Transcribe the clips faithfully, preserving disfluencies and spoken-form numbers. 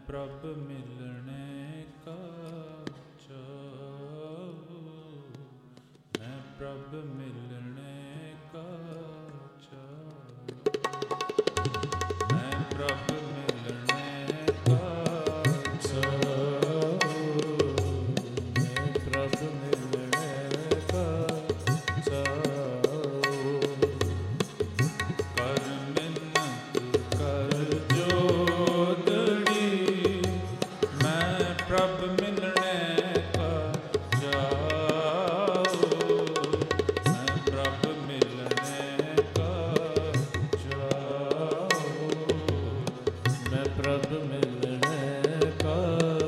प्रभ मिलने का चाहूं, मैं प्रभ मिलने का चाहूं, मैं प्रभ मिलने का चाहूं, मैं प्रभ मिलने का चाहूं। कर मिन्नत कर जोदड़ी, मैं प्रभ मिलने का चाहूं, मैं प्रभ मिलने का चाहूं, मैं प्रभ मिलने का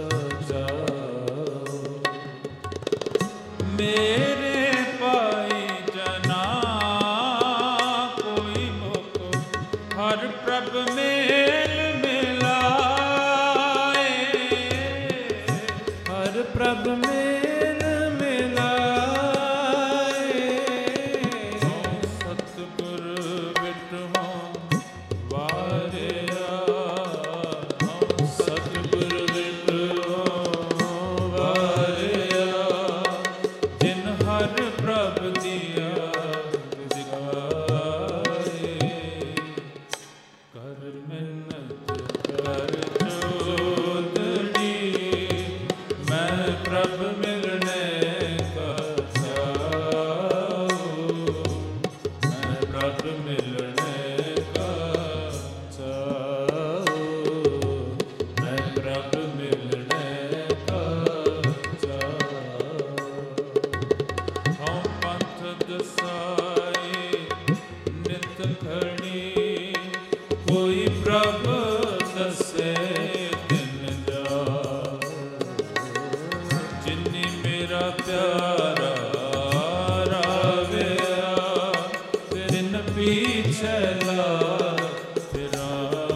चाहूं। मेरे पाई जना कोई मोको हर प्रभ मेल मिलाए, हर प्रभ मेल मिलाए। सतगुर विटहो वारिया, सतगुर विटहो वारिया, जिन हर प्रभ दिया दिखाए। कर मिन्नत कर जोदड़ी, मैं प्रभ मिलने का चाहूं, मैं प्रभ मिलने का चाहूं, मैं प्रभ मिलने का चाहूं। हम पंथ दसाई नित घड़ी, कोई प्रभ दसे दिन जा। जिन्नी मेरा प्यारा राविया, तिन पीछे ला फिरा।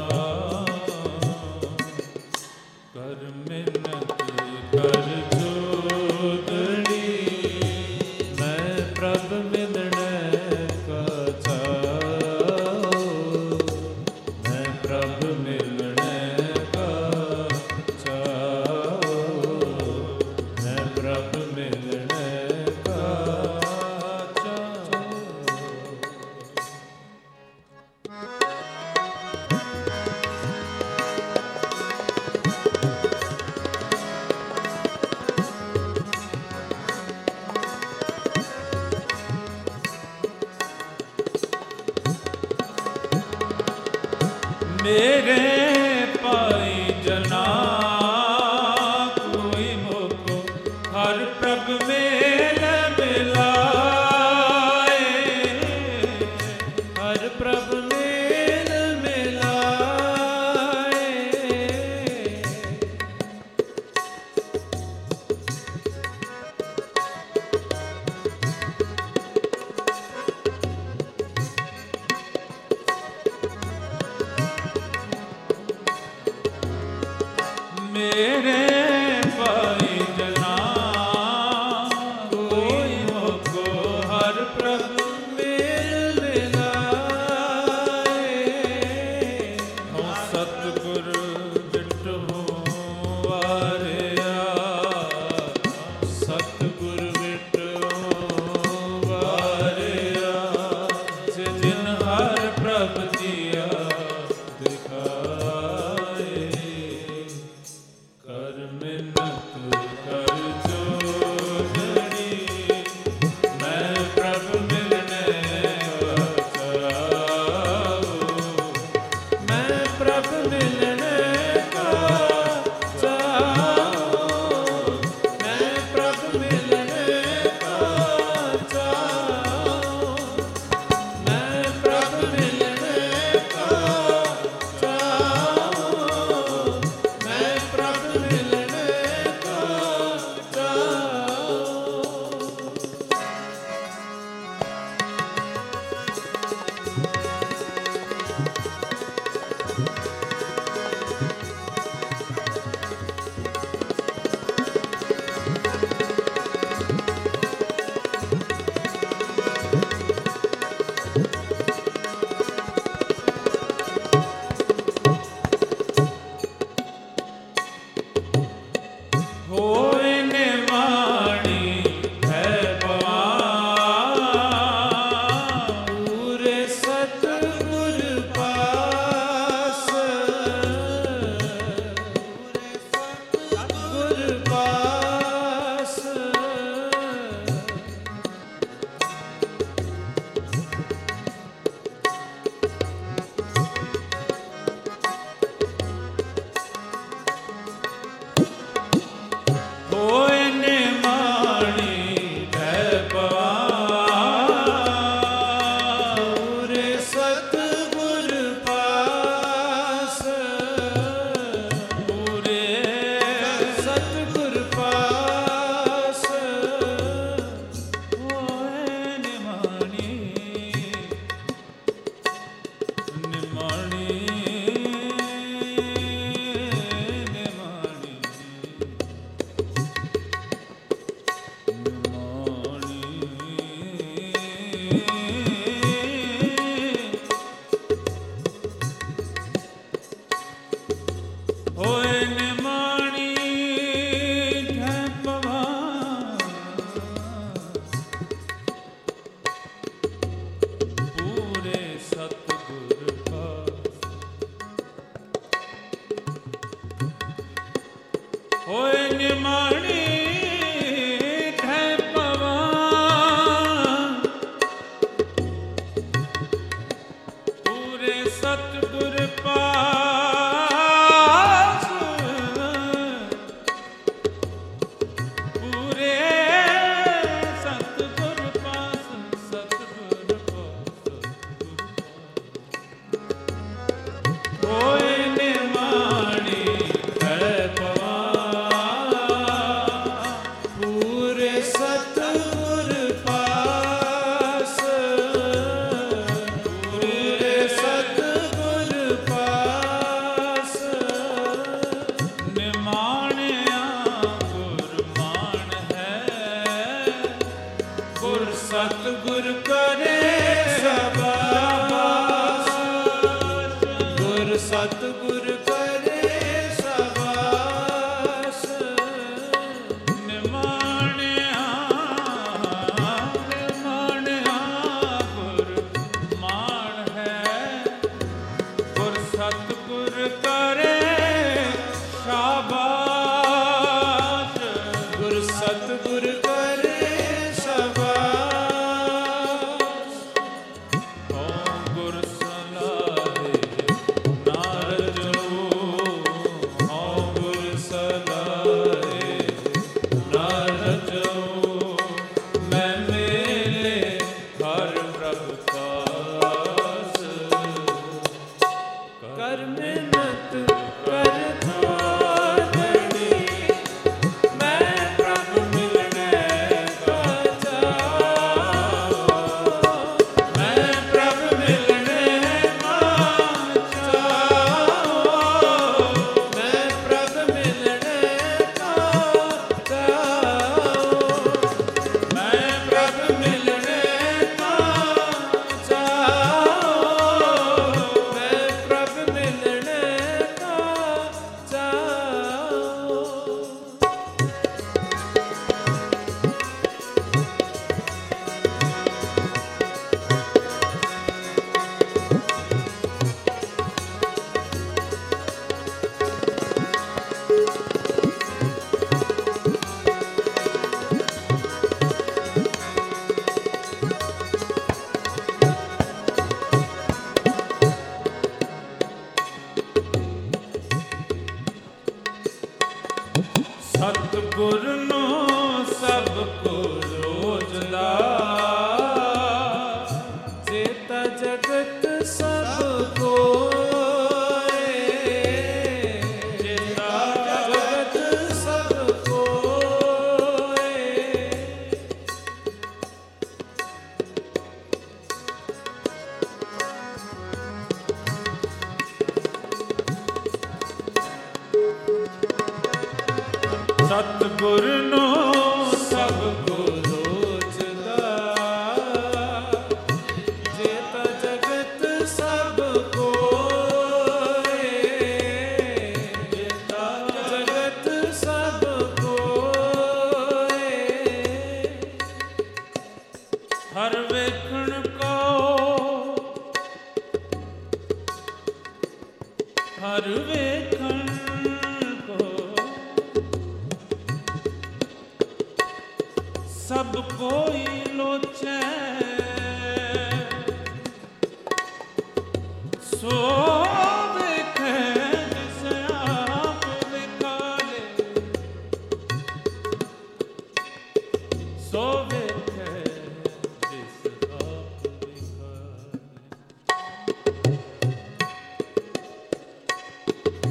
कर मिन्नत कर जोदड़ी, मैं प्रभ मिलने का चाहूं, मैं प्रभ मिलने का चाहूं, मैं प्रभ मिलने का चाहूं। मेरे पाई जना कोई मोको हर प्रभ मेल मिलाए, हर प्रभ मेल मिलाए। मेरे पाई जना कोई मोको हर प्रभ मेल मिलाए। हो सतगुर विटहो वारिया, सतगुर विटहो वारिया, जिन हर प्रभ दिया दिखाए। कर मिन्नत कर जोदड़ी, मैं प्रभ मिलने का चाहूं, मैं प्रभ मिलने का चाहूं, मैं प्रभ मिलने का चाहूं, मैं प्रभ मिलने का चाहूं, मैं प्रभ मिलने का चाहूं। पूरे सतगुर पास होए निमाणी निमाणी निमाणी होए निमाणी है पवन पूरे सतगुर पास होए निमाणी है पवन पूरे सतगुर पास पूरे सतगुर पास सतगुर पास होए निमाणी है पवन पूरे सतगुर पास पूरे सतगुर पास निमाणिया गुरमान है गुर सतगुर करे सबास गुर सतगुर करे सबास निमाणिया निमाणिया गुरमान है गुर सतगुर करे शाबाश गुर सतगुर करे शाबाश ओ गुर सलाहे नारद जो ओ गुर सलाहे नारद जो मैं मेले हर प्रभ पास कर मेहनत कर धोनी मैं प्रभु मिलने का चाहूं मैं प्रभु मिलने का चाहूं मैं प्रभु मिलने का चाहूं मैं प्रभु मिलने का चाहूं मैं प्रभु मिलने का चाहूं सतगुर नो सब को रोजदा जेता जगत सब को जेता जगत सब को सतगुर नो सब को रोजदा जेता जगत सब को जेता जगत सब को हर वेखण को हर वेखण सब कोई लोचे सो देखे जिसे आप निकाले सो देखे जिसे आप निकाले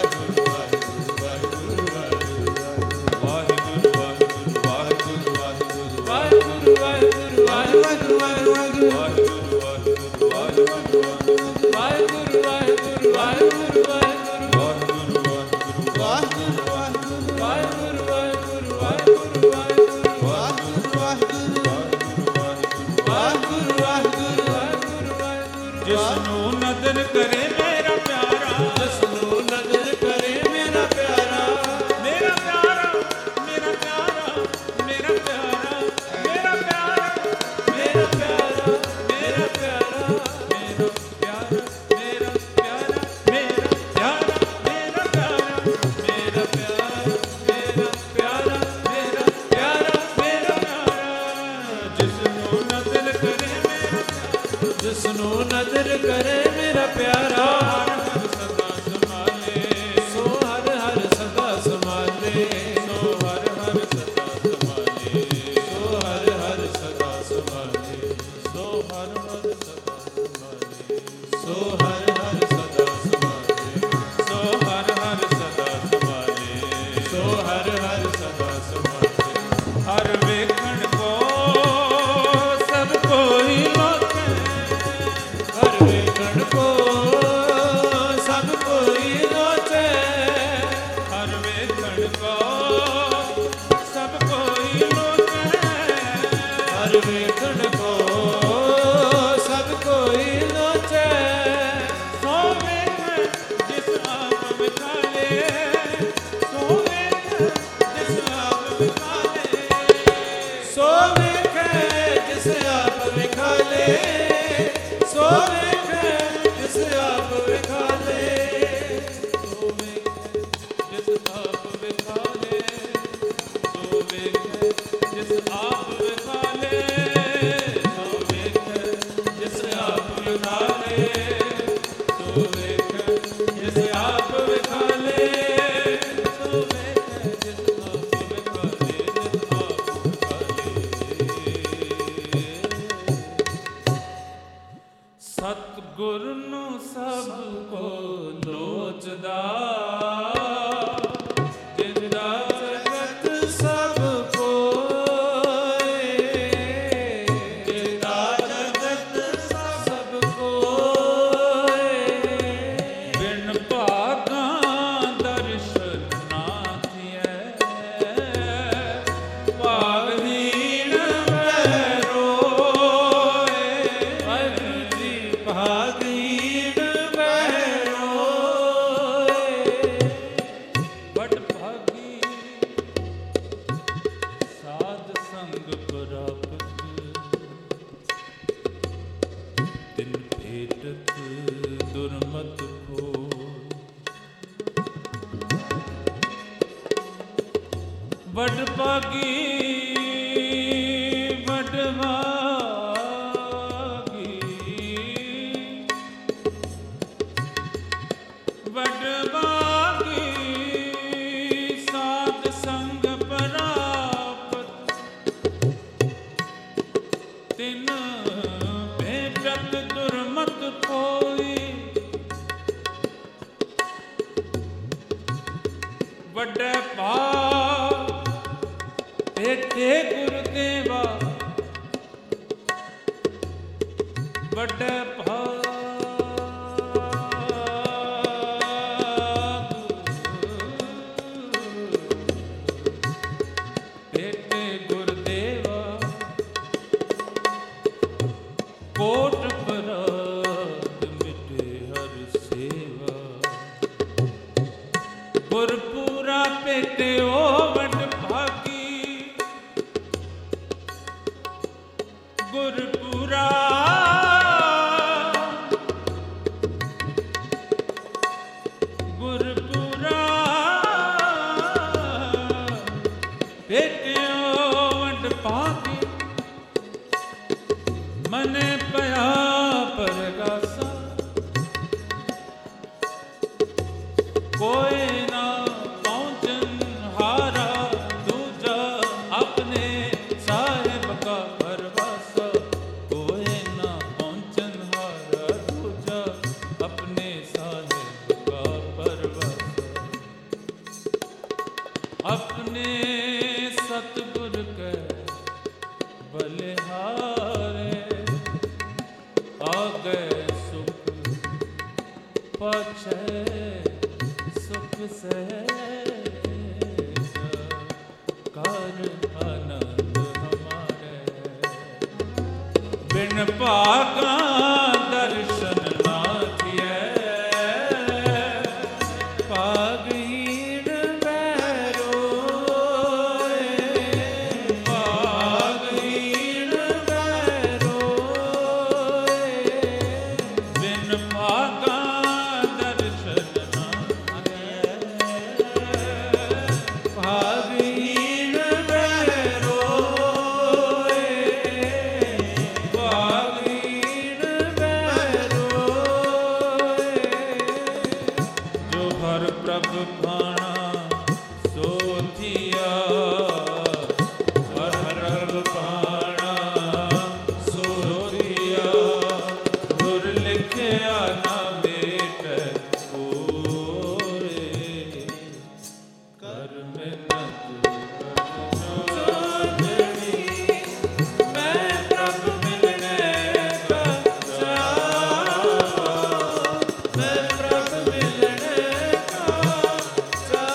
ਵੇਖੈ ਜਿਸ ਆਪ ਵਿਖਾਲੇ, ਸੋ ਵੇਖੈ ਜਿਸ ਆਪ ਵਿਖਾਲੇ, ਸੋ ਵੇਖੈ ਜਿਸ ਆਪ ਵਿਖਾਲੇ, ਸੋ ਵੇਖੈ ਜਿਸ ਆਪ ਵਿਖਾਲੇ, ਸੋ ਵੇਖੈ ਜਿਸ ਆਪ ਵਿਖਾਲੇ, ਸੋ ਵੇਖੈ ਜਿਸ ਆਪ ਵਿਖਾਲੇ, ਜਿਸ ਆਪ ਵਿਖਾਲੇ। ਸਤਿਗੁਰ ਨੂੰ ਸਭ ਕੋ ਲੋਚਦਾ, ਜਿੰਦਾ ਜਗਤ ਸਭ ਕੋਇ, ਜਿੰਦਾ ਜਗਤ ਸਭ ਕੋਇ, ਬਿਨ ਭਾਗਾਂ ਦਰਸ਼ਨ ਨਾ ਥੀਐ, ਭਾਗਹੀਣ ਮੈਂ ਰੋਏ, ਵਾਹਿਗੁਰੂ ਜੀ ਭਾਗਹੀਣ ਮੈਂ ਰੋਏ, ਬਟ ਭਾਗੀ ਸਾਧ ਸੰਗ ਪ੍ਰਾਪਤ, ਤਿਨ ਭੇਟਤ ਦੁਰਮਤ ਹੋ, ਬਟ ਭਾਗੀ ਬਟ ਭਾਗੀ ਬਟ ਭਾਗੀ ਸਾਧ ਸੰਗ ਪ੍ਰਾਪਤ, ਤਿਨ ਭੇਟਤ ਦੁਰਮਤ ਕੋਈ, ਵੱਡੇ ਭਾਗ ਭੇਟੇ ਗੁਰਦੇਵਾ, ਵੱਡੇ ਭਾਗ ਭੇਟੇ ਗੁਰਦੇਵਾ, ਕੋਟ ਪਰਾਤ ਮਿਟੇ ਹਰ ਸੇਵਾ, ਗੁਰਪੂਰਾ ਭੇਟਿਓ ਵਡ ਭਾਗੀ, ਗੁਰਪੂਰਾ ਗੁਰਪੂਰਾ ਭੇਟਿਓ ਵਡ ਭਾਗੀ, ਮਨੇ ਪਿਆ ਪਰਗਾਸਾ, ਕੋਈ ਨਾ ਪਹੁੰਚਨ ਹਾਰਾ ਦੂਜਾ, ਆਪਣੇ ਸਾਹਿਬ ਕਾ ਪਰਵਾਸਾ, ਕੋਈ ਨਾ ਪਹੁੰਚਨ ਹਾਰਾ ਦੂਜਾ, ਆਪਣੇ ਸਾਹਿਬ ਕਾ ਪਰਵਾਸਾ, ਆਪਣੇ ਸਤਿਗੁਰ ਕੈ ਬਲਿਹਾਰੇ, ਆਗੇ ਸੁਖ ਪਾਛੈ ਸੁਖ ਸਹਿਜਾ, ਕਰ ਆਨੰਦ ਹਮਾਰੇ, ਬਿਨ ਭਾਗਾਂ ਦਰਸ਼ਨ ਨਾ ਥੀਐ, ਭਾਗਹੀਣ ਮੈਂ ਰੋਏ, ਭਾਗਹੀਣ ਮੈਂ ਰੋਏ, ਬਿਨ ਭਾਗਾਂ ਦਰਸ਼ਨ ਨਾ ਥੀਐ, ਭਾਗਹੀਣ ਮੈਂ ਰੋਏ, ਭਾਗਹੀਣ ਮੈਂ ਰੋਏ, ਜੋ ਹਰ ਪ੍ਰਭ ਭਾਣਾ ਸੋ ਥੀਆ, ਹਰ ਪ੍ਰਭ ਭਾਣਾ ਸੋ ਥੀਆ, ਗੁਰ ਲਿਖਿਆ ਨਾ ਮੇਟੈ ਕੋਇ, ਕਰ ਮਿਹਨਤ ਜੋੜਨੀ, ਮੈਂ ਪ੍ਰਭ ਮਿਲਣੇ ਕਾ ਚਾਵਾ, ਮੈਂ ਪ੍ਰਭ ਮਿਲਣੇ ਕਾ ਚਾਵਾ,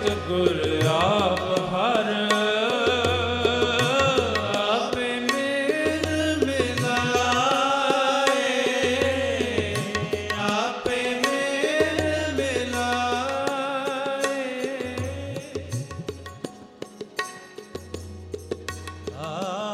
सतगुर आप हर आपे मेल मिलाए, आपे मेल मिलाए। आ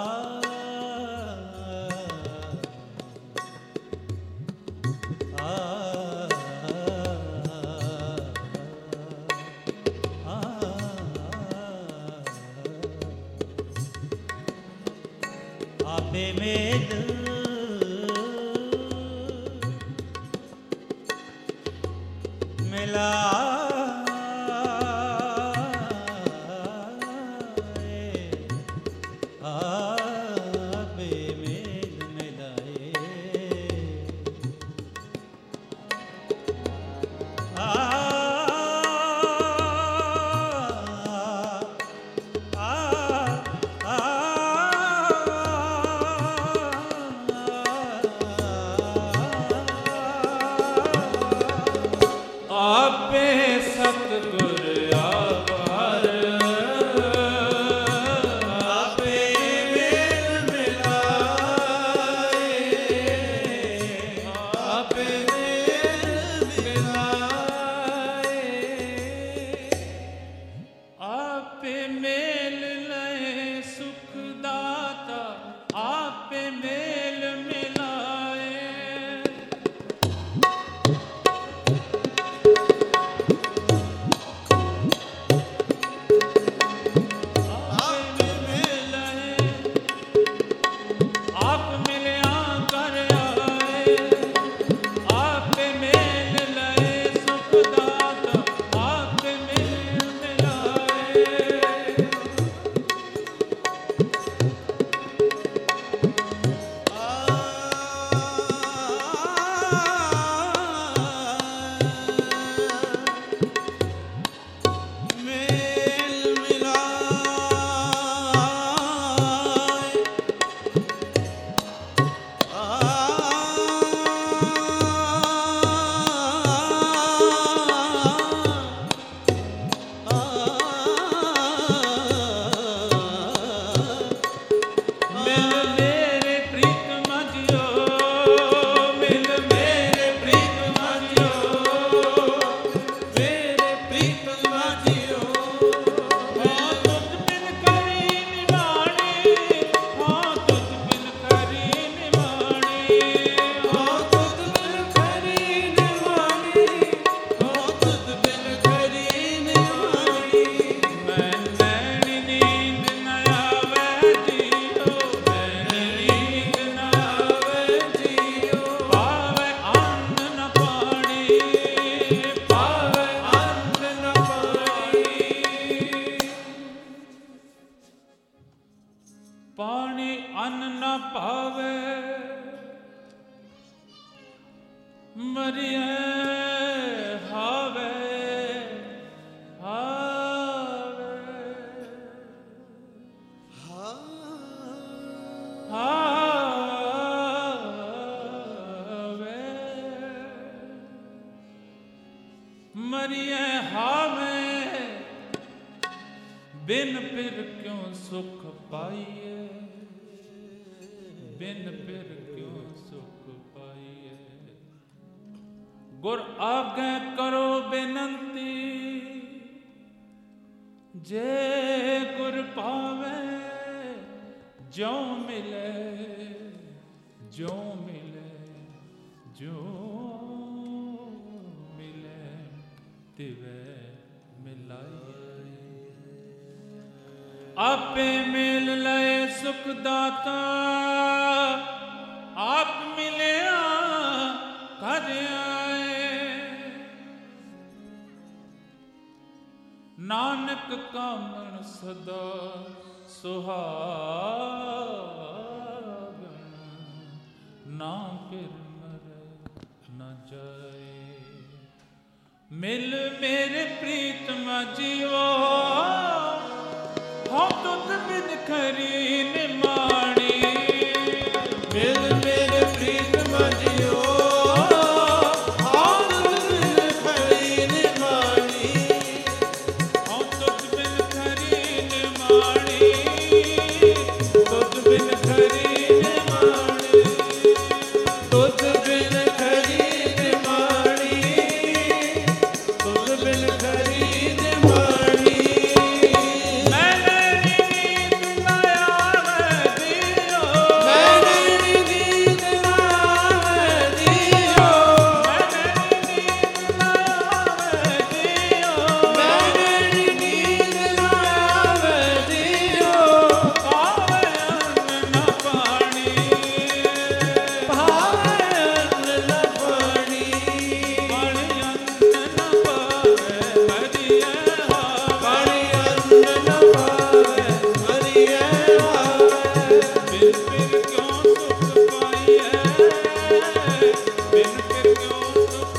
आपे मेल मिलाए, आपे मेल मिलाए। आ आपे सतगुर आप हर आपे मेल मिलाए, आपे मेल मिलाए। आपे मेल लए सुख दाता, आपे मेल मिलाए। पानी अन्न न पावे, मरिए हावे हावे हावे, मरिए हावे। बिन फिर क्यों सुख पाइए, बिन फिर क्यों सुख पाइए। गुर आगे करो बेनंती, जे गुर पावे। जो मिले जो मिले जो मिले तिवे मिलाए। आपे मेल लए सुख दाता, आप मिलिया कर आए। नानक कामन सदा सुहागन, ना फिर मरे न जाए। मिल मेरे प्रीतम जीवो, हो तुत बिन खरी निमाणी। मिल मेरे प्रीतम जीवो, हो तुत बिन खरी निमाणी। हो ਨਿਮਾਣੀ, ਤੁਧ ਬਿਨ ਖਰੀ ਨਿਮਾਣੀ, ਤੁਧ ਬਿਨ ਖਰੀ ਨਿਮਾਣੀ, ਤੁਧ ਬਿਨ ਖਰੀ ਨਿਮਾਣੀ। ਮੈਨੇ ਨੀਂਦ ਨਾ ਆਵੇ ਦਿਓ, ਮੈਨੇ ਨੀਂਦ ਨਾ ਆਵੇ ਦਿਓ, ਮੈਨੇ ਨੀਂਦ ਨਾ ਆਵੇ ਦਿਓ, ਮੈਨੇ ਨੀਂਦ ਨਾ ਆਵੇ ਦਿਓ। ਭਾਵੇ ਅੰਨ ਨਾ ਪਾਣੀ, ਭਾਵੇ ਅੰਨ ਨਾ ਪਾਣੀ, ਪਾਣੀ ਅੰਨ ਨਾ ਪਾਵੇ ਮਰੀਏ ਹਾਵੇ, ਪਾਣੀ ਅੰਨ ਨਾ ਪਾਵੇ ਮਰੀਏ ਹਾਵੇ। ਬਿਨ ਫਿਰ ਕਿਉਂ ਸੁਖ ਪਾਈਐ, ਬਿਨ ਫਿਰ ਕਿਉਂ ਸੁਖ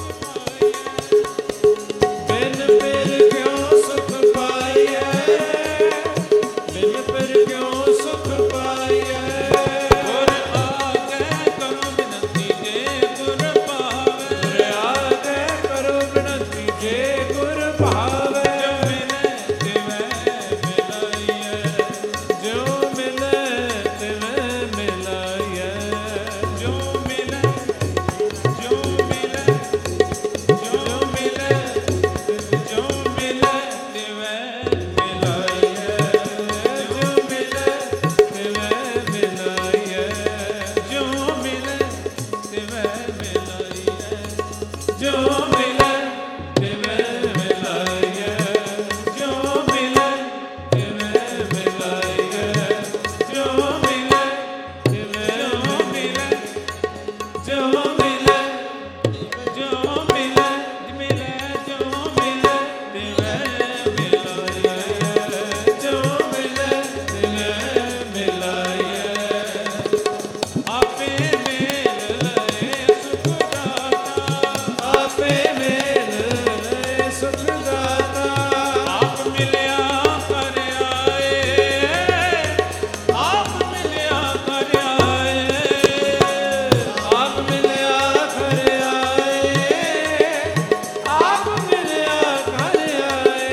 ਪਾਈਐ, ਬਿਨ ਫਿਰ ਕਿਉਂ ਸੁਖ ਪਾਈਐ, ਬਿਨ ਫਿਰ ਕਿਉਂ ਸੁਖ ਪਾਈਐ। ਗੁਰ ਆਗੇ ਕਰੋ ਬਿਨਤੀ ਜੇ ਗੁਰ ਭਾਵੇ, ਗੁਰ ਆਗੇ ਕਰੋ ਬਿਨਤੀ ਜੇ ਗੁਰ ਭਾਵੇ। ਜਿਉ ਮਿਲੇ ਤਿਵੇਂ ਮਿਲਾਈਐ, ਜਿਉ ਮਿਲੇ ਤਿਵੇਂ ਮਿਲਾਈਐ, ਜਿਉ ਮਿਲੇ ਜਿਉ ਮਿਲੇ ਜਿਉ ਮਿਲੇ ਤਿਵੇਂ ਮਿਲਾਈਐ, ਜਿਉ ਮਿਲੇ ਤਿਵੇਂ ਮਿਲਾਈਐ, ਜਿਉ ਮਿਲੇ ਤਿਵੇਂ ਮਿਲਾਈਐ, ਜਿਉ ਮਿਲੇ ਤਿਵੇਂ ਮਿਲਾਈਐ, ਜਿਉ ਮਿਲੇ ਤਿਵੇਂ ਮਿਲਾਈਐ, ਜਿਉ ਮਿਲੇ ਜਿਉ ਮਿਲੇ ਮਿਲੇ ਜਿਉ ਮਿਲੇ ਤਿਵੇਂ ਮਿਲਾਈਐ, ਜਿਉ ਮਿਲੇ ਤਿਵੇਂ ਮਿਲਾਈਐ। ਆਪੇ ਮੇਲ ਲਏ ਸੁਖ ਦਾਤਾ, ਆਪੇ ਮੇਲ ਲਏ ਸੁਖ ਦਾਤਾ। ਆਪ ਮਿਲਿਆ ਕਰ ਆਏ, ਆਪ ਮਿਲਿਆ ਕਰ ਆਏ, ਆਪ ਮਿਲਿਆ ਕਰ ਆਏ, ਆਪ ਮਿਲਿਆ ਕਰ ਆਏ।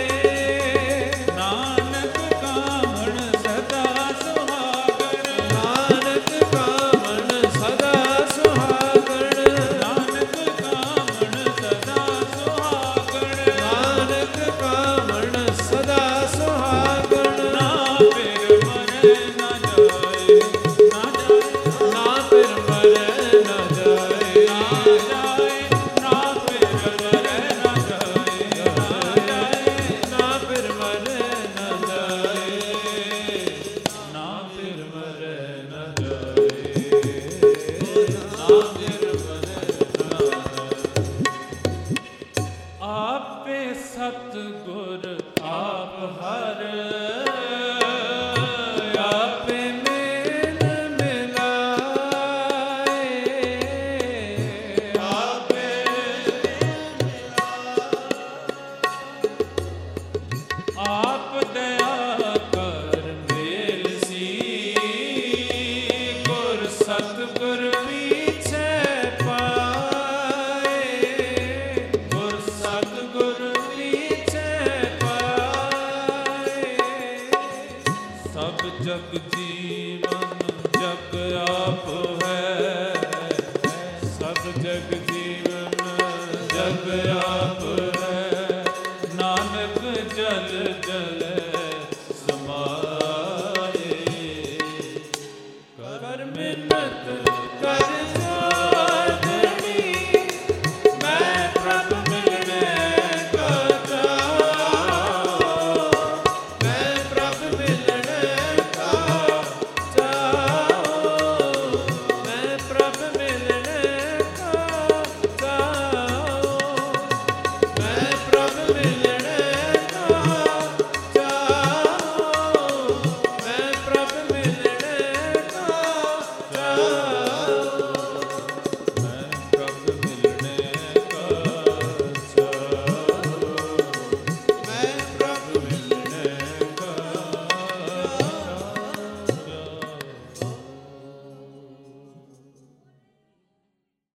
ਨਾਨਕ ਕਾਮਣ ਸਦਾ ਸੁਹਾਗਣ, ਨਾਨਕ ਕਾਮਣ ਸਦਾ ਸੁਹਾਗਣ, ਨਾਨਕ ਕਾਮਣ ਸਦਾ ਸੁਹਾਗਣ, ਨਾਨਕ ਕਾਮਣ ਸਦਾ ਸੁਹਾਗਣ। ਨਾ ਫਿਰ ਮਰੇ ਨਾ ਜਾਏ, ਨਾ ਜਾਏ, ਨਾ ਫਿਰ ਮਰੇ ਨਾ ਜਾਏ, ਨਾ ਜਾਏ, ਨਾ ਫਿਰ ਮਰੇ ਨਾ ਜਾਏ, ਨਾ ਜਾਏ, ਨਾ ਫਿਰ ਮਰੇ ਨਾ ਜਾਏ, ਨਾ ਫਿਰ ਮਰੇ ਨਾ ਜਾਏ, ਨਾ ਫਿਰ ਮਰੇ ਨਾ ਜਾਏ। ਆਪੇ ਸਤਿਗੁਰ ਆਪ ਹਰ, ਆਪੇ ਮੇਲ ਮਿਲਾਏ, ਆਪੇ ਆਪ ਦਇਆ ਕਰ ਮੇਲ ਸੀ, ਗੁਰ ਸਤਿਗੁਰ ਪੀਛੇ ਪਾਏ, ਗੁਰ ਸਤਿਗੁਰ ਪੀਛੇ ਪਾਏ। ਸਭ ਜਗ ਜੀਵਨ ਜਗ ਆਪ ਹੈ, ਸਭ ਜਗ ਜੀਵਨ ਜਗ ਆਪ ਹੈ। ਨਾਨਕ ਜਲ ਜਲ